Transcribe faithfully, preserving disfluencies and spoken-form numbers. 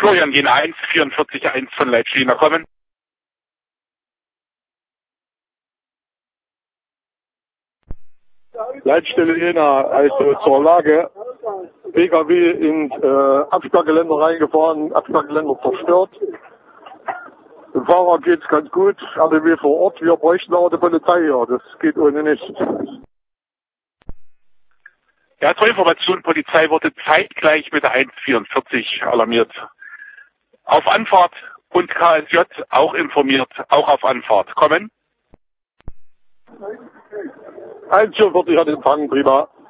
Florian Jena eins, vierundvierzig eins von Leitstiner kommen. Leitstelle Jena, also zur Lage. P K W in äh, Absperrgeländer reingefahren, Absperrgeländer zerstört. Dem Fahrer geht's ganz gut, R D W vor Ort, wir bräuchten aber die Polizei hier, das geht ohne nicht. Ja, zur Information, Polizei wurde zeitgleich mit der eins vierundvierzig alarmiert. Auf Anfahrt und K S J auch informiert, auch auf Anfahrt. Kommen. eins vierundvierzig hat empfangen, prima.